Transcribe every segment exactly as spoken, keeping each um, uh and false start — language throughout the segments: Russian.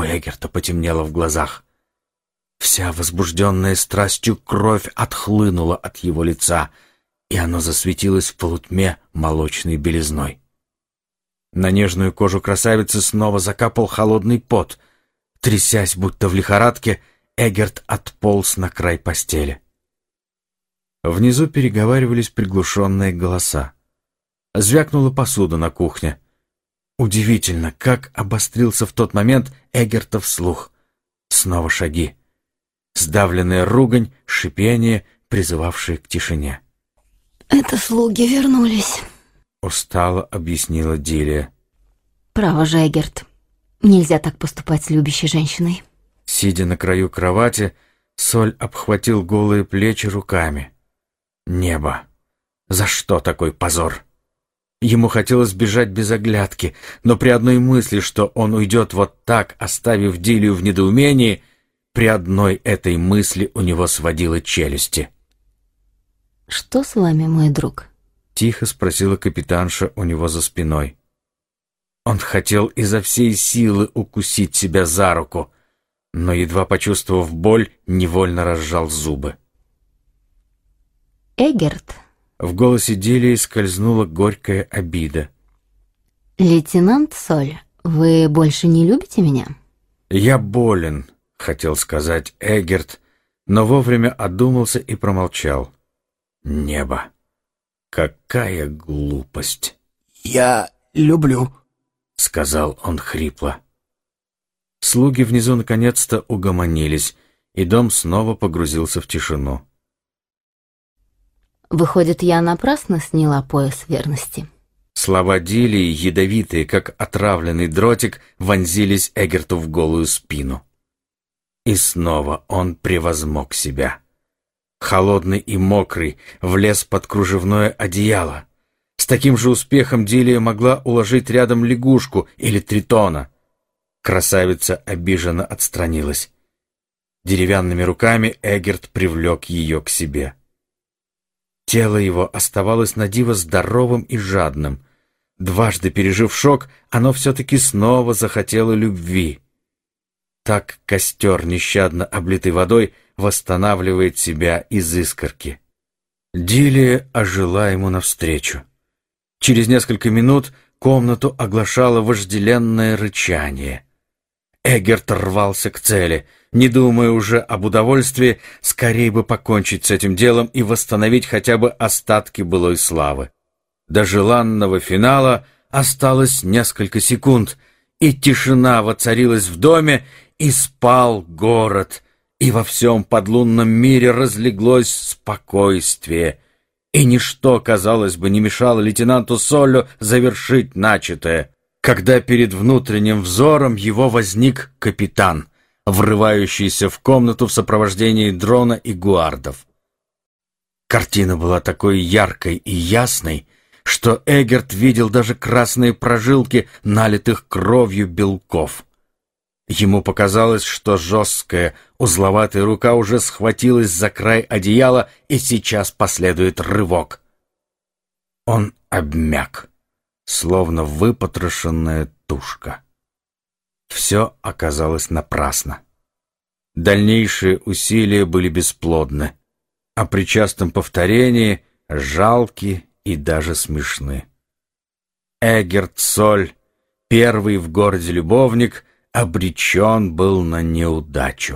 У Эгерта потемнело в глазах. Вся возбужденная страстью кровь отхлынула от его лица, и оно засветилось в полутьме молочной белизной. На нежную кожу красавицы снова закапал холодный пот. Трясясь, будто в лихорадке, Эгерт отполз на край постели. Внизу переговаривались приглушенные голоса. Звякнула посуда на кухне. Удивительно, как обострился в тот момент Эгертов слух. Снова шаги. Сдавленная ругань, шипение, призывавшее к тишине. «Это слуги вернулись», — устало объяснила Дилия. «Право же, Эгерт, нельзя так поступать с любящей женщиной». Сидя на краю кровати, Соль обхватил голые плечи руками. Небо! За что такой позор? Ему хотелось бежать без оглядки, но при одной мысли, что он уйдет вот так, оставив Дилию в недоумении, при одной этой мысли у него сводило челюсти. «Что с вами, мой друг?» — тихо спросила капитанша у него за спиной. Он хотел изо всей силы укусить себя за руку, но, едва почувствовав боль, невольно разжал зубы. «Эгерт». В голосе Дилии скользнула горькая обида. «Лейтенант Соль, вы больше не любите меня?» «Я болен», — хотел сказать Эгерт, но вовремя одумался и промолчал. Небо! Какая глупость! «Я люблю», — сказал он хрипло. Слуги внизу наконец-то угомонились, и дом снова погрузился в тишину. «Выходит, я напрасно сняла пояс верности?» Слова Дилии, ядовитые, как отравленный дротик, вонзились Эгерту в голую спину. И снова он превозмог себя. Холодный и мокрый, влез под кружевное одеяло. С таким же успехом Дилия могла уложить рядом лягушку или тритона. Красавица обиженно отстранилась. Деревянными руками Эгерт привлек ее к себе. Тело его оставалось на диво здоровым и жадным. Дважды пережив шок, оно все-таки снова захотело любви. Так костер, нещадно облитый водой, восстанавливает себя из искорки. Дилия ожила ему навстречу. Через несколько минут комнату оглашало вожделенное рычание. Эгерт рвался к цели, не думая уже об удовольствии, скорее бы покончить с этим делом и восстановить хотя бы остатки былой славы. До желанного финала осталось несколько секунд, и тишина воцарилась в доме, и спал город, и во всем подлунном мире разлеглось спокойствие, и ничто, казалось бы, не мешало лейтенанту Соллю завершить начатое, когда перед внутренним взором его возник капитан, врывающийся в комнату в сопровождении дрона и гуардов. Картина была такой яркой и ясной, что Эгерт видел даже красные прожилки налитых кровью белков. Ему показалось, что жесткая, узловатая рука уже схватилась за край одеяла, и сейчас последует рывок. Он обмяк, словно выпотрошенная тушка. Все оказалось напрасно. Дальнейшие усилия были бесплодны, а при частом повторении жалки и даже смешны. Эгерт Соль, первый в городе любовник, обречен был на неудачу.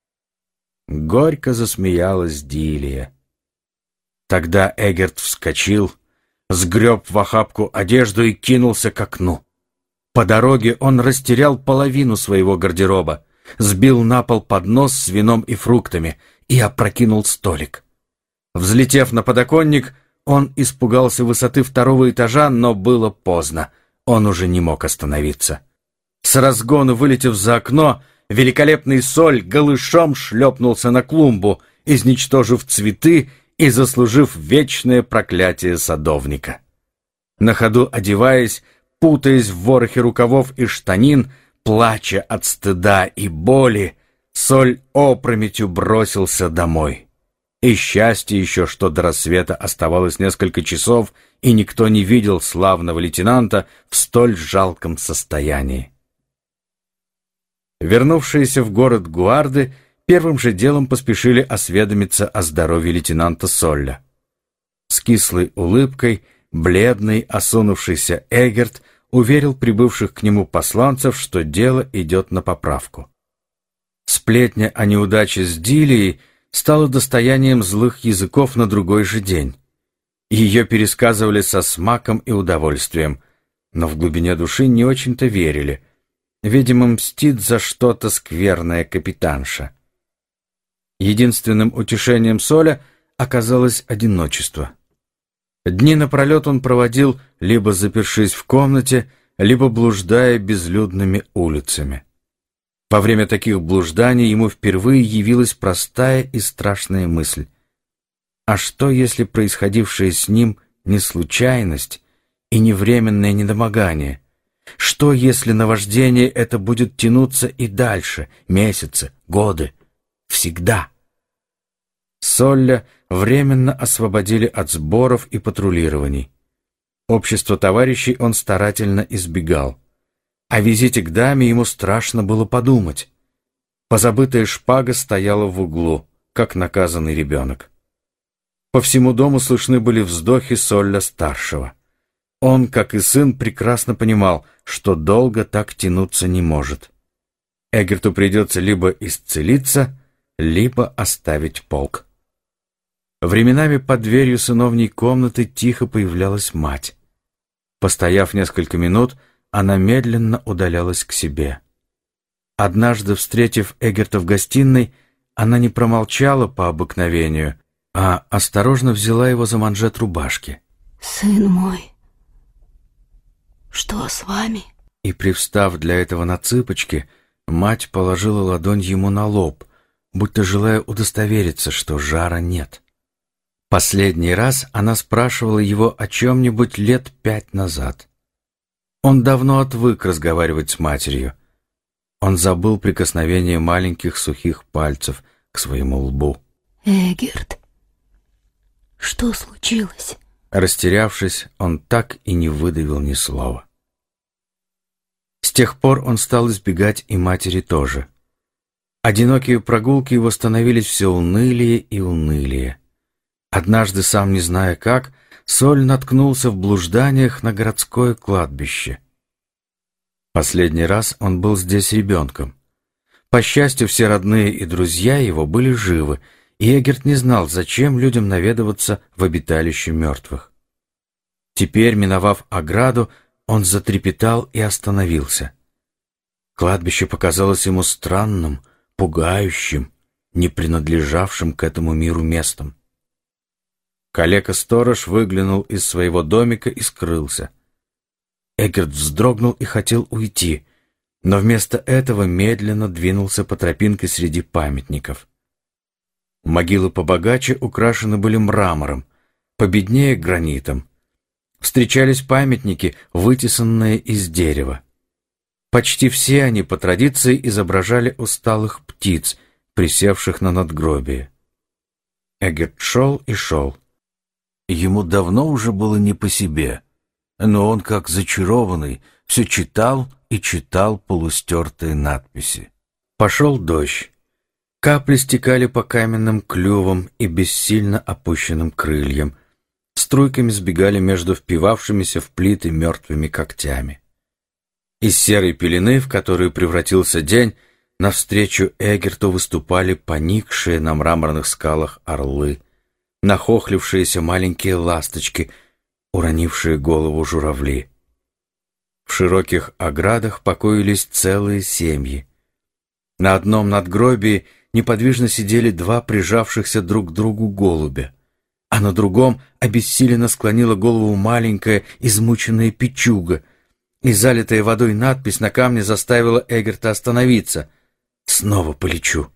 Горько засмеялась Дилия. Тогда Эгерт вскочил, сгреб в охапку одежду и кинулся к окну. По дороге он растерял половину своего гардероба, сбил на пол поднос с вином и фруктами и опрокинул столик. Взлетев на подоконник, он испугался высоты второго этажа, но было поздно, он уже не мог остановиться. С разгону вылетев за окно, великолепный Соль голышом шлепнулся на клумбу, изничтожив цветы и заслужив вечное проклятие садовника. На ходу одеваясь, путаясь в ворохе рукавов и штанин, плача от стыда и боли, Соль опрометью бросился домой. И счастье еще, что до рассвета оставалось несколько часов, и никто не видел славного лейтенанта в столь жалком состоянии. Вернувшиеся в город гуарды первым же делом поспешили осведомиться о здоровье лейтенанта Солля. С кислой улыбкой бледный, осунувшийся Эгерт уверил прибывших к нему посланцев, что дело идет на поправку. Сплетня о неудаче с Дилией стала достоянием злых языков на другой же день. Ее пересказывали со смаком и удовольствием, но в глубине души не очень-то верили. Видимо, мстит за что-то скверная капитанша. Единственным утешением Соля оказалось одиночество. Дни напролет он проводил, либо запершись в комнате, либо блуждая безлюдными улицами. Во время таких блужданий ему впервые явилась простая и страшная мысль. А что, если происходившее с ним не случайность и не временное недомогание? Что, если наваждение это будет тянуться и дальше, месяцы, годы, всегда? Солля временно освободили от сборов и патрулирований. Общество товарищей он старательно избегал. О визите к даме ему страшно было подумать. Позабытая шпага стояла в углу, как наказанный ребенок. По всему дому слышны были вздохи Солля-старшего. Он, как и сын, прекрасно понимал, что долго так тянуться не может. Эгерту придется либо исцелиться, либо оставить полк. Временами под дверью сыновней комнаты тихо появлялась мать. Постояв несколько минут, она медленно удалялась к себе. Однажды, встретив Эгерта в гостиной, она не промолчала по обыкновению, а осторожно взяла его за манжет рубашки. «Сын мой, что с вами?» И, привстав для этого на цыпочки, мать положила ладонь ему на лоб, будто желая удостовериться, что жара нет. Последний раз она спрашивала его о чем-нибудь лет пять назад. Он давно отвык разговаривать с матерью. Он забыл прикосновение маленьких сухих пальцев к своему лбу. «Эгерт, что случилось?» Растерявшись, он так и не выдавил ни слова. С тех пор он стал избегать и матери тоже. Одинокие прогулки его становились все унылее и унылее. Однажды, сам не зная как, Соль наткнулся в блужданиях на городское кладбище. Последний раз он был здесь ребенком. По счастью, все родные и друзья его были живы, и Эгерт не знал, зачем людям наведываться в обиталище мертвых. Теперь, миновав ограду, он затрепетал и остановился. Кладбище показалось ему странным, пугающим, не принадлежавшим к этому миру местом. Калека-сторож выглянул из своего домика и скрылся. Эгерт вздрогнул и хотел уйти, но вместо этого медленно двинулся по тропинке среди памятников. Могилы побогаче украшены были мрамором, победнее — гранитом. Встречались памятники, вытесанные из дерева. Почти все они по традиции изображали усталых птиц, присевших на надгробие. Эгерт шел и шел. Ему давно уже было не по себе, но он, как зачарованный, все читал и читал полустертые надписи. Пошел дождь. Капли стекали по каменным клювам и бессильно опущенным крыльям, струйками сбегали между впивавшимися в плиты мертвыми когтями. Из серой пелены, в которую превратился день, навстречу Эгерту выступали поникшие на мраморных скалах орлы, нахохлившиеся маленькие ласточки, уронившие голову журавли. В широких оградах покоились целые семьи. На одном надгробии неподвижно сидели два прижавшихся друг к другу голубя, а на другом обессиленно склонила голову маленькая измученная печуга, и залитая водой надпись на камне заставила Эгерта остановиться. «Снова полечу».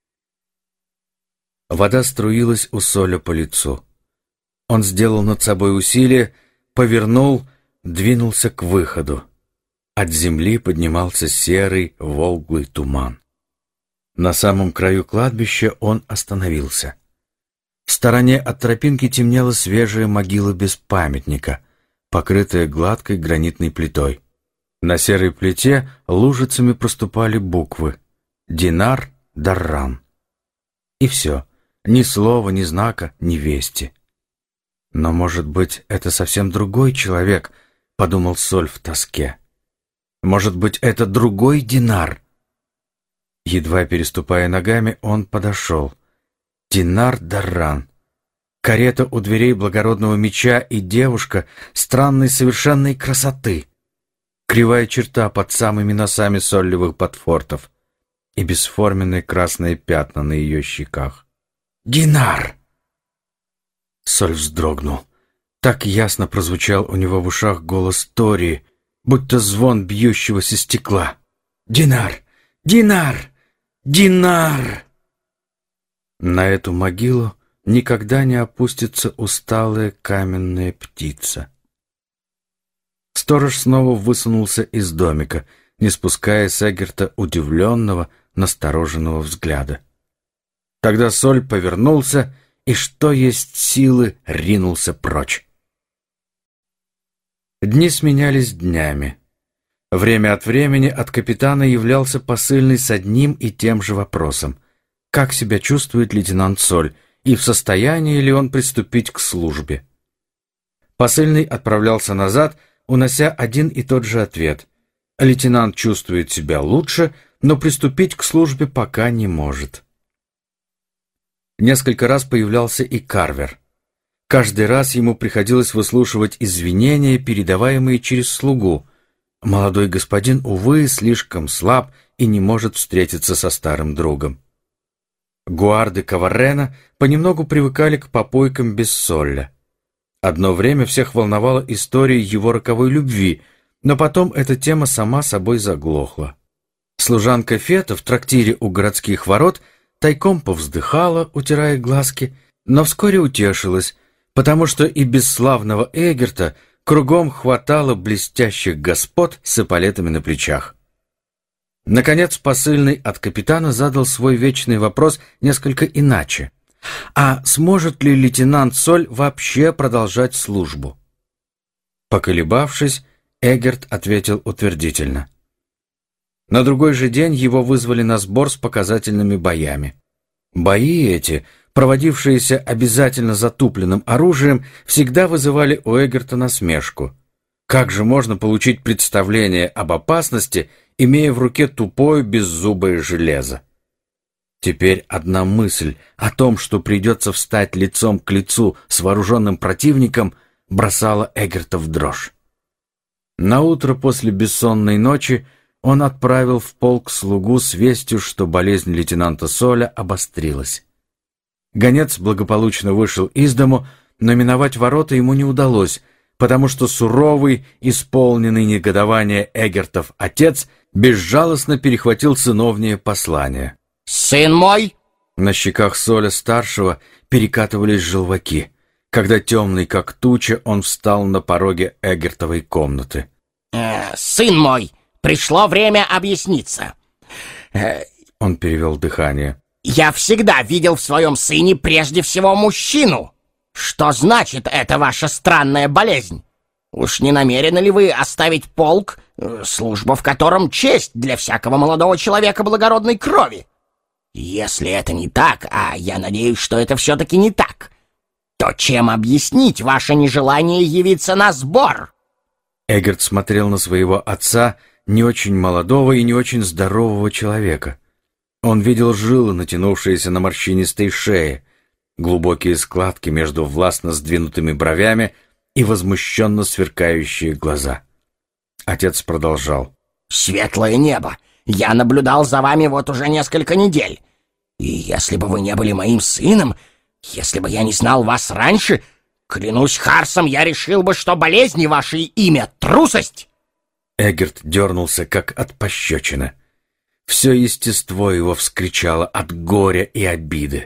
Вода струилась у Соля по лицу. Он сделал над собой усилие, повернул, двинулся к выходу. От земли поднимался серый волглый туман. На самом краю кладбища он остановился. В стороне от тропинки темнела свежая могила без памятника, покрытая гладкой гранитной плитой. На серой плите лужицами проступали буквы «Динар Дарран». И все, ни слова, ни знака, ни вести. «Но, может быть, это совсем другой человек», — подумал Соль в тоске. «Может быть, это другой Динар?» Едва переступая ногами, он подошел. Динар Дарран. Карета у дверей благородного меча и девушка странной совершенной красоты. Кривая черта под самыми носами соллевых ботфортов и бесформенные красные пятна на ее щеках. «Динар!» Соль вздрогнул. Так ясно прозвучал у него в ушах голос Тории, будто звон бьющегося стекла. «Динар! Динар! Динар!» На эту могилу никогда не опустится усталая каменная птица. Сторож снова высунулся из домика, не спуская с Эггерта удивленного, настороженного взгляда. Тогда Соль повернулся и, что есть силы, ринулся прочь. Дни сменялись днями. Время от времени от капитана являлся посыльный с одним и тем же вопросом: как себя чувствует лейтенант Соль, и в состоянии ли он приступить к службе. Посыльный отправлялся назад, унося один и тот же ответ: лейтенант чувствует себя лучше, но приступить к службе пока не может. Несколько раз появлялся и Карвер. Каждый раз ему приходилось выслушивать извинения, передаваемые через слугу. Молодой господин, увы, слишком слаб и не может встретиться со старым другом. Гуарды Каваррена понемногу привыкали к попойкам без Солля. Одно время всех волновала история его роковой любви, но потом эта тема сама собой заглохла. Служанка Фета в трактире у городских ворот тайком повздыхала, утирая глазки, но вскоре утешилась, потому что и бесславного Эггерта кругом хватало блестящих господ с эполетами на плечах. Наконец посыльный от капитана задал свой вечный вопрос несколько иначе: а сможет ли лейтенант Соль вообще продолжать службу? Поколебавшись, Эггерт ответил утвердительно. На другой же день его вызвали на сбор с показательными боями. Бои эти, проводившиеся обязательно затупленным оружием, всегда вызывали у Эггерта насмешку. Как же можно получить представление об опасности, имея в руке тупое беззубое железо? Теперь одна мысль о том, что придется встать лицом к лицу с вооруженным противником, бросала Эггерта в дрожь. Наутро после бессонной ночи он отправил в полк слугу с вестью, что болезнь лейтенанта Соля обострилась. Гонец благополучно вышел из дому, но миновать ворота ему не удалось, потому что суровый, исполненный негодования Эггертов отец безжалостно перехватил сыновнее послание. «Сын мой!» На щеках Соля-старшего перекатывались желваки, когда темный, как туча, он встал на пороге Эггертовой комнаты. э, «Сын мой, пришло время объясниться. Э, Он перевел дыхание. Я всегда видел в своем сыне прежде всего мужчину. Что значит эта ваша странная болезнь? Уж не намерены ли вы оставить полк, э, служба в котором честь для всякого молодого человека благородной крови? Если это не так, а я надеюсь, что это все-таки не так, то чем объяснить ваше нежелание явиться на сбор?» Эггерт смотрел на своего отца, не очень молодого и не очень здорового человека. Он видел жилы, натянувшиеся на морщинистой шее, глубокие складки между властно сдвинутыми бровями и возмущенно сверкающие глаза. Отец продолжал. «Светлое небо! Я наблюдал за вами вот уже несколько недель. И если бы вы не были моим сыном, если бы я не знал вас раньше, клянусь Харсом, я решил бы, что болезни вашей имя — трусость!» Эггерт дернулся, как от пощечины. Все естество его вскричало от горя и обиды.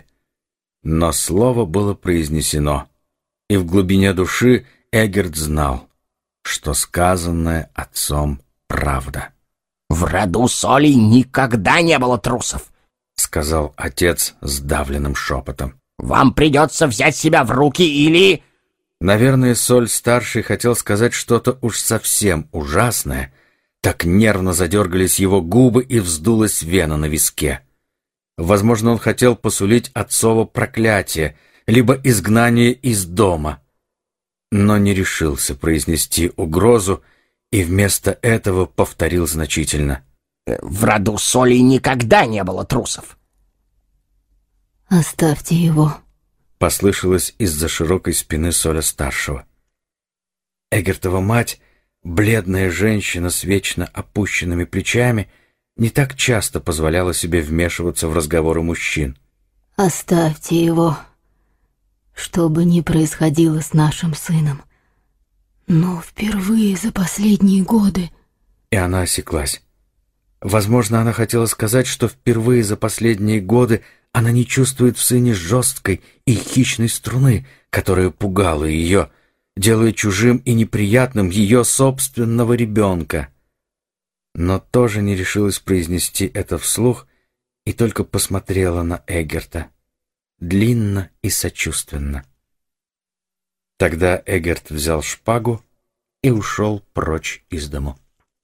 Но слово было произнесено, и в глубине души Эггерт знал, что сказанное отцом правда. «В роду Солей никогда не было трусов», — сказал отец сдавленным шепотом. «Вам придется взять себя в руки или...» Наверное, Соль-старший хотел сказать что-то уж совсем ужасное, Так нервно задергались его губы и вздулась вена на виске. Возможно, он хотел посулить отцово проклятие, либо изгнание из дома, но не решился произнести угрозу и вместо этого повторил значительно: «В роду Соли никогда не было трусов». «Оставьте его», — послышалось из-за широкой спины Соля-старшего. Эгертова мать, бледная женщина с вечно опущенными плечами, не так часто позволяла себе вмешиваться в разговоры мужчин. «Оставьте его, что бы ни происходило с нашим сыном. Но впервые за последние годы...» И она осеклась. Возможно, она хотела сказать, что впервые за последние годы она не чувствует в сыне жесткой и хищной струны, которая пугала ее, делая чужим и неприятным ее собственного ребенка. Но тоже не решилась произнести это вслух и только посмотрела на Эгерта, длинно и сочувственно. Тогда Эгерт взял шпагу и ушел прочь из дому.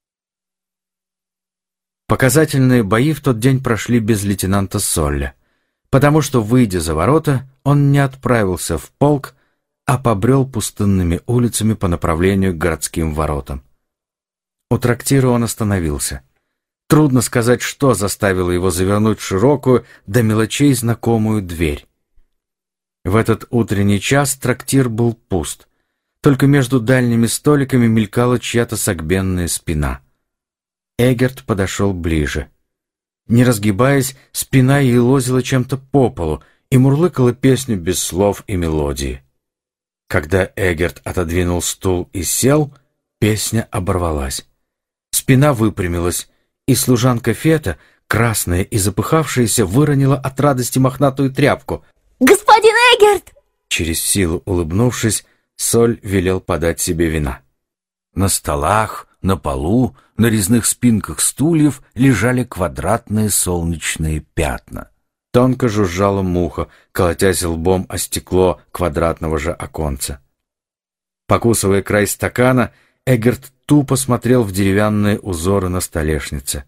Показательные бои в тот день прошли без лейтенанта Солля, потому что, выйдя за ворота, он не отправился в полк, а побрел пустынными улицами по направлению к городским воротам. У трактира он остановился. Трудно сказать, что заставило его завернуть в широкую, до мелочей знакомую дверь. В этот утренний час трактир был пуст. Только между дальними столиками мелькала чья-то согбенная спина. Эгерт подошел ближе. Не разгибаясь, спина елозила чем-то по полу и мурлыкала песню без слов и мелодии. Когда Эгерт отодвинул стул и сел, песня оборвалась. Спина выпрямилась, и служанка Фета, красная и запыхавшаяся, выронила от радости мохнатую тряпку. «Господин Эгерт!» Через силу улыбнувшись, Соль велел подать себе вина. На столах, на полу, на резных спинках стульев лежали квадратные солнечные пятна. Тонко жужжала муха, колотясь лбом о стекло квадратного же оконца. Покусывая край стакана, Эгерт тупо смотрел в деревянные узоры на столешнице.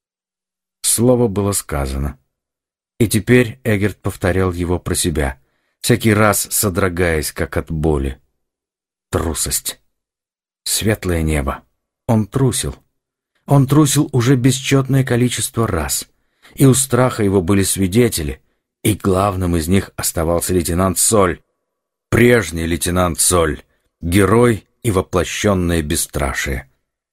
Слово было сказано. И теперь Эгерт повторял его про себя, всякий раз содрогаясь, как от боли. Трусость. Светлое небо. Он трусил. Он трусил уже бесчетное количество раз. И у страха его были свидетели, и главным из них оставался лейтенант Соль. Прежний лейтенант Соль, герой и воплощенное бесстрашие.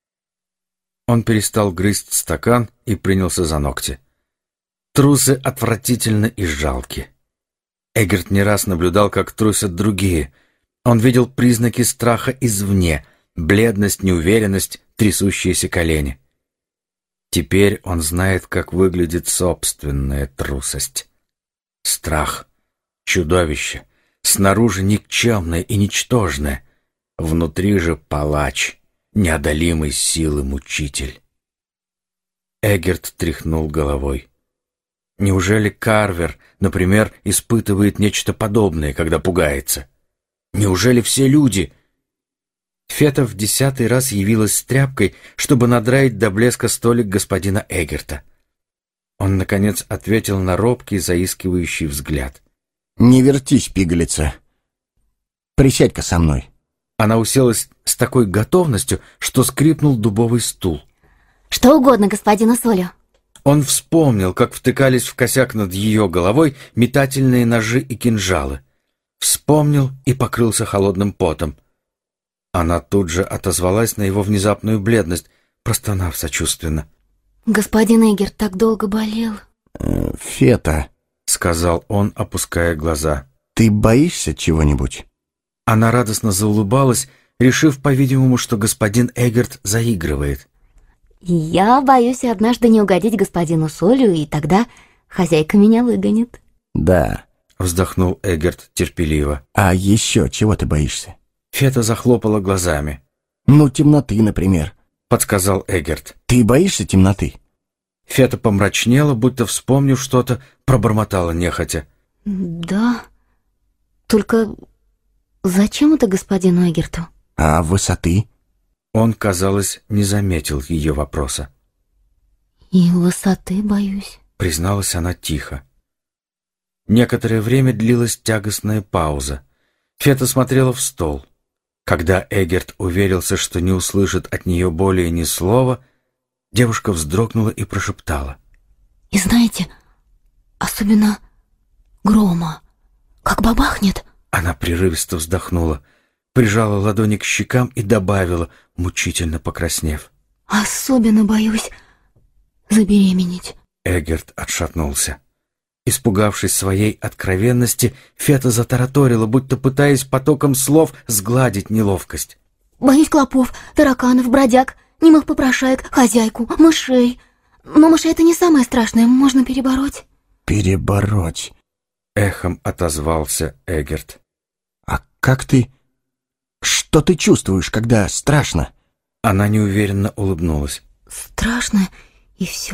Он перестал грызть стакан и принялся за ногти. Трусы отвратительны и жалки. Эгерт не раз наблюдал, как трусят другие. Он видел признаки страха извне, бледность, неуверенность, трясущиеся колени. Теперь он знает, как выглядит собственная трусость. Страх, чудовище, снаружи никчемное и ничтожное, внутри же палач, неодолимой силы мучитель. Эгерт тряхнул головой. Неужели Карвер, например, испытывает нечто подобное, когда пугается? Неужели все люди... Фета в десятый раз явилась с тряпкой, чтобы надраить до блеска столик господина Эгерта. Он, наконец, ответил на робкий, заискивающий взгляд. «Не вертись, пигалица. Присядь-ка со мной». Она уселась с такой готовностью, что скрипнул дубовый стул. «Что угодно господину Солю». Он вспомнил, как втыкались в косяк над ее головой метательные ножи и кинжалы. Вспомнил и покрылся холодным потом. Она тут же отозвалась на его внезапную бледность, простонав сочувственно. «Господин Эгерт так долго болел». Э, «Фета», — сказал он, опуская глаза. «Ты боишься чего-нибудь?» Она радостно заулыбалась, решив, по-видимому, что господин Эгерт заигрывает. «Я боюсь однажды не угодить господину Солю, и тогда хозяйка меня выгонит». «Да», — вздохнул Эгерт терпеливо. «А еще чего ты боишься?» Фета захлопала глазами. «Ну, темноты, например», — подсказал Эгерт. «Ты боишься темноты?» Фета помрачнела, будто вспомнив что-то, пробормотала нехотя. «Да, только зачем это господину Эгерту?» «А высоты?» Он, казалось, не заметил ее вопроса. «И высоты боюсь», — призналась она тихо. Некоторое время длилась тягостная пауза. Фета смотрела в стол. Когда Эгерт уверился, что не услышит от нее более ни слова, девушка вздрогнула и прошептала. «И знаете, особенно грома, как бабахнет». Она прерывисто вздохнула, прижала ладони к щекам и добавила, мучительно покраснев. «Особенно боюсь забеременеть». Эгерт отшатнулся. Испугавшись своей откровенности, Фета затараторила, будто пытаясь потоком слов сгладить неловкость. «Боюсь клопов, тараканов, бродяг, немых попрошаек, хозяйку, мышей. Но мышей — это не самое страшное, можно перебороть». «Перебороть», — эхом отозвался Эгерт. «А как ты... Что ты чувствуешь, когда страшно?» Она неуверенно улыбнулась. «Страшно, и все.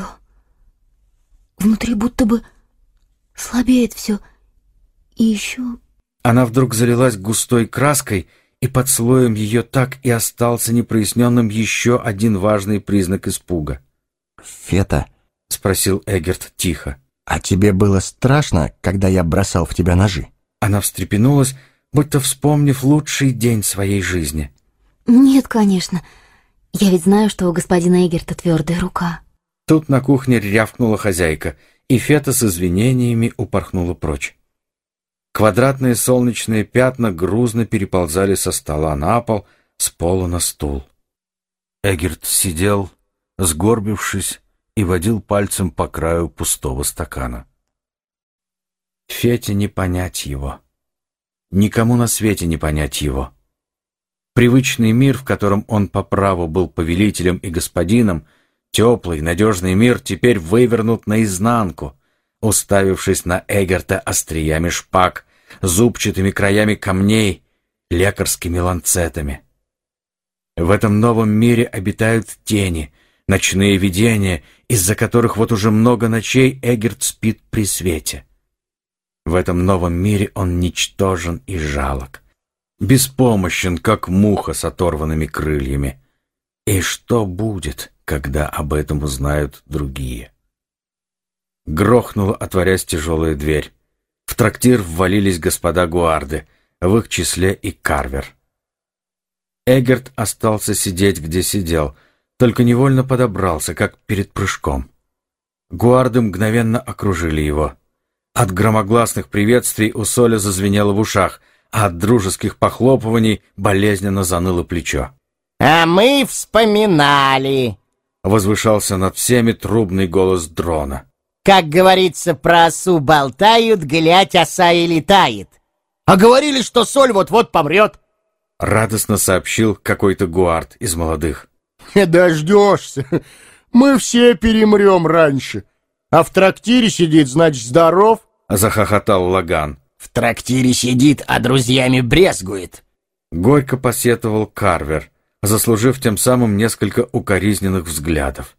Внутри будто бы слабеет все. И еще...» Она вдруг залилась густой краской, и под слоем ее так и остался непроясненным еще один важный признак испуга. «Фета», — спросил Эгерт тихо, — «а тебе было страшно, когда я бросал в тебя ножи?» Она встрепенулась, будто вспомнив лучший день своей жизни. «Нет, конечно. Я ведь знаю, что у господина Эгерта твердая рука». Тут на кухне рявкнула хозяйка, и Фета с извинениями упорхнула прочь. Квадратные солнечные пятна грузно переползали со стола на пол, с пола на стул. Эгерт сидел, сгорбившись, и водил пальцем по краю пустого стакана. Фете не понять его. Никому на свете не понять его. Привычный мир, в котором он по праву был повелителем и господином, теплый, надежный мир, теперь вывернут наизнанку, уставившись на Эгерта остриями шпаг, зубчатыми краями камней, лекарскими ланцетами. В этом новом мире обитают тени, ночные видения, из-за которых вот уже много ночей Эгерт спит при свете. В этом новом мире он ничтожен и жалок, беспомощен, как муха с оторванными крыльями. И что будет, когда об этом узнают другие? Грохнула, отворясь, тяжелая дверь. В трактир ввалились господа Гуарды, в их числе и Карвер. Эгерт остался сидеть, где сидел, только невольно подобрался, как перед прыжком. Гуарды мгновенно окружили его. От громогласных приветствий у Соля зазвенело в ушах, а от дружеских похлопываний болезненно заныло плечо. «А мы вспоминали», — возвышался над всеми трубный голос дрона. «Как говорится, про осу болтают, глядь, оса и летает. А говорили, что Соль вот-вот помрет», — радостно сообщил какой-то гуард из молодых. «Дождешься. Мы все перемрем раньше. А в трактире сидит, значит, здоров», — захохотал Лаган. «В трактире сидит, а друзьями брезгует», — горько посетовал Карвер, заслужив тем самым несколько укоризненных взглядов.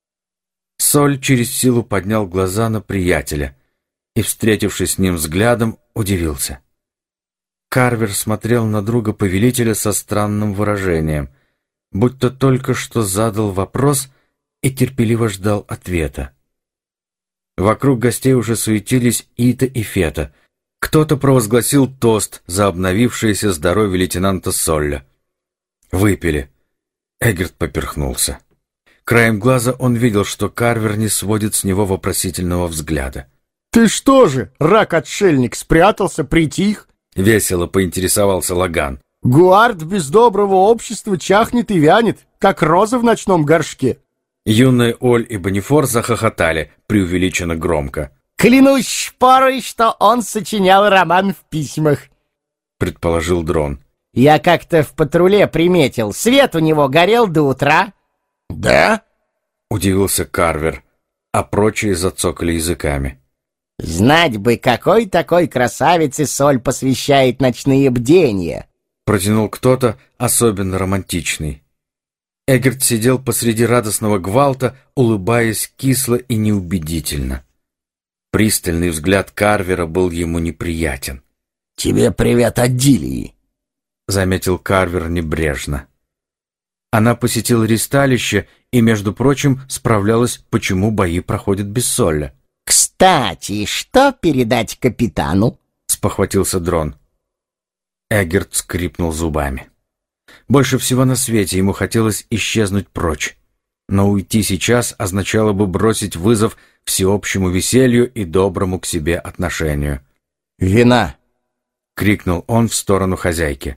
Соль через силу поднял глаза на приятеля и, встретившись с ним взглядом, удивился. Карвер смотрел на друга повелителя со странным выражением, будто только что задал вопрос и терпеливо ждал ответа. Вокруг гостей уже суетились Ита и Фета. Кто-то провозгласил тост за обновившееся здоровье лейтенанта Солля. Выпили. Эгерт поперхнулся. Краем глаза он видел, что Карвер не сводит с него вопросительного взгляда. «Ты что же, рак-отшельник, спрятался, притих?» — весело поинтересовался Лаган. «Гуард без доброго общества чахнет и вянет, как роза в ночном горшке». Юные Оль и Бонифор захохотали, преувеличенно громко. «Клянусь шпорой, что он сочинял роман в письмах», — предположил Дрон. «Я как-то в патруле приметил, свет у него горел до утра». «Да?» — удивился Карвер, а прочие зацокали языками. «Знать бы, какой такой красавице Соль посвящает ночные бдения», — протянул кто-то особенно романтичный. Эгерт сидел посреди радостного гвалта, улыбаясь кисло и неубедительно. Пристальный взгляд Карвера был ему неприятен. «Тебе привет от Дилии», — заметил Карвер небрежно. Она посетила ристалище и, между прочим, справлялась, почему бои проходят без Соля. «Кстати, что передать капитану?» — спохватился Дрон. Эгерт скрипнул зубами. Больше всего на свете ему хотелось исчезнуть прочь. Но уйти сейчас означало бы бросить вызов всеобщему веселью и доброму к себе отношению. «Вина!» — крикнул он в сторону хозяйки.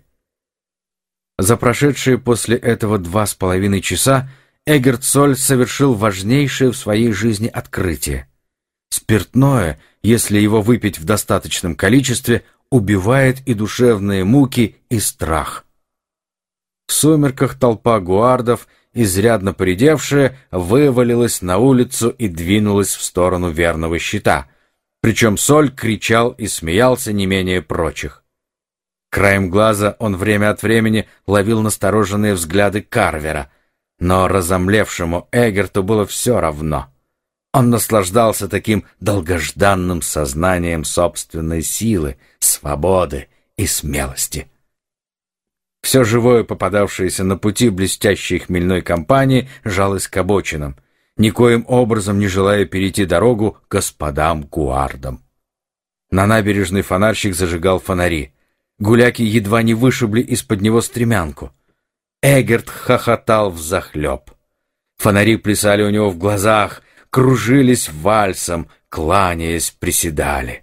За прошедшие после этого два с половиной часа Эгерт Соль совершил важнейшее в своей жизни открытие. Спиртное, если его выпить в достаточном количестве, убивает и душевные муки, и страх. В сумерках толпа гуардов, изрядно поредевшая, вывалилась на улицу и двинулась в сторону верного щита. Причем Соль кричал и смеялся не менее прочих. Краем глаза он время от времени ловил настороженные взгляды Карвера, но разомлевшему Эгерту было все равно. Он наслаждался таким долгожданным сознанием собственной силы, свободы и смелости. Все живое, попадавшееся на пути блестящей хмельной компании, жалось к обочинам, никоим образом не желая перейти дорогу господам гуардам. На набережной фонарщик зажигал фонари. Гуляки едва не вышибли из-под него стремянку. Эгерт хохотал взахлеб. Фонари плясали у него в глазах, кружились вальсом, кланяясь, приседали.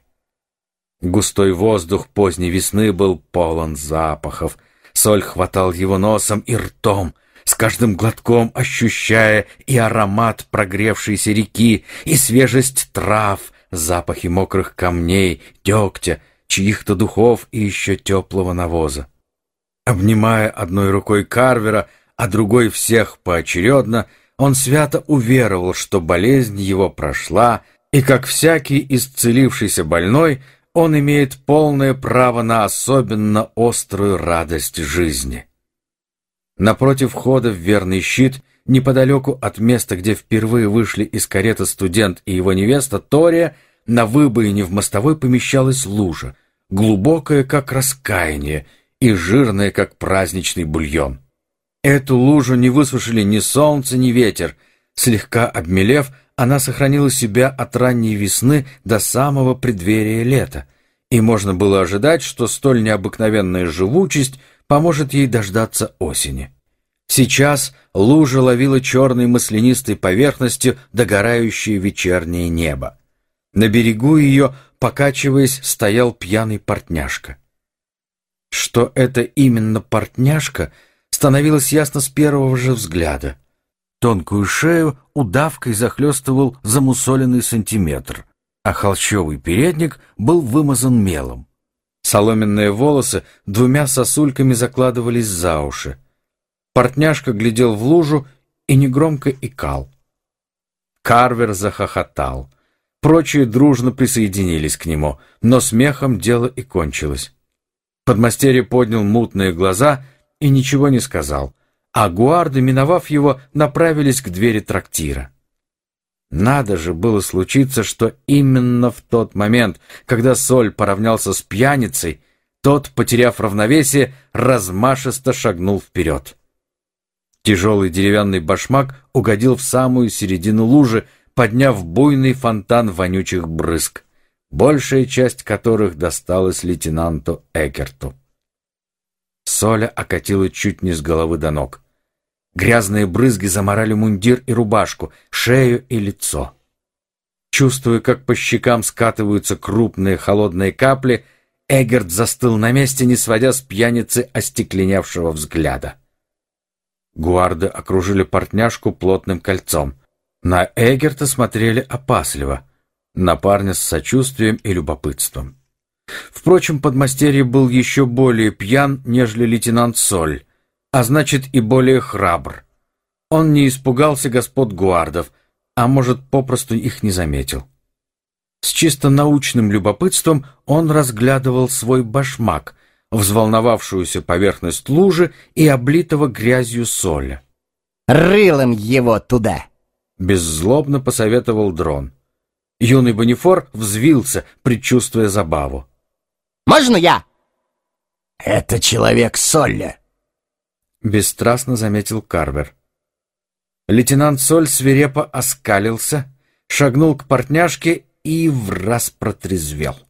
Густой воздух поздней весны был полон запахов. Соль хватал его носом и ртом, с каждым глотком ощущая и аромат прогревшейся реки, и свежесть трав, запахи мокрых камней, дегтя, чьих-то духов и еще теплого навоза. Обнимая одной рукой Карвера, а другой всех поочередно, он свято уверовал, что болезнь его прошла, и, как всякий исцелившийся больной, он имеет полное право на особенно острую радость жизни. Напротив входа в верный щит, неподалеку от места, где впервые вышли из кареты студент и его невеста Тория, на выбоине в мостовой помещалась лужа, глубокая, как раскаяние, и жирная, как праздничный бульон. Эту лужу не высушили ни солнце, ни ветер. Слегка обмелев, она сохранила себя от ранней весны до самого преддверия лета, и можно было ожидать, что столь необыкновенная живучесть поможет ей дождаться осени. Сейчас лужа ловила черной маслянистой поверхностью догорающее вечернее небо. На берегу ее, покачиваясь, стоял пьяный портняжка. Что это именно портняжка, становилось ясно с первого же взгляда. Тонкую шею удавкой захлестывал замусоленный сантиметр, а холщовый передник был вымазан мелом. Соломенные волосы двумя сосульками закладывались за уши. Портняжка глядел в лужу и негромко икал. Карвер захохотал. Прочие дружно присоединились к нему, но смехом дело и кончилось. Подмастерье поднял мутные глаза и ничего не сказал, а гуарды, миновав его, направились к двери трактира. Надо же было случиться, что именно в тот момент, когда Соль поравнялся с пьяницей, тот, потеряв равновесие, размашисто шагнул вперед. Тяжелый деревянный башмак угодил в самую середину лужи, подняв буйный фонтан вонючих брызг, большая часть которых досталась лейтенанту Эгерту. Соля окатила чуть не с головы до ног. Грязные брызги заморали мундир и рубашку, шею и лицо. Чувствуя, как по щекам скатываются крупные холодные капли, Эгерт застыл на месте, не сводя с пьяницы остекленевшего взгляда. Гуарды окружили портняжку плотным кольцом. На Эгерта смотрели опасливо, на парня с сочувствием и любопытством. Впрочем, подмастерье был еще более пьян, нежели лейтенант Соль, а значит и более храбр. Он не испугался господ гуардов, а может, попросту их не заметил. С чисто научным любопытством он разглядывал свой башмак, взволновавшуюся поверхность лужи и облитого грязью Соля. «Рылом его туда!» — беззлобно посоветовал Дрон. Юный Бонифор взвился, предчувствуя забаву. «Можно я?» «Это человек Солля». — бесстрастно заметил Карвер. Лейтенант Соль свирепо оскалился, шагнул к портняжке и враз протрезвел.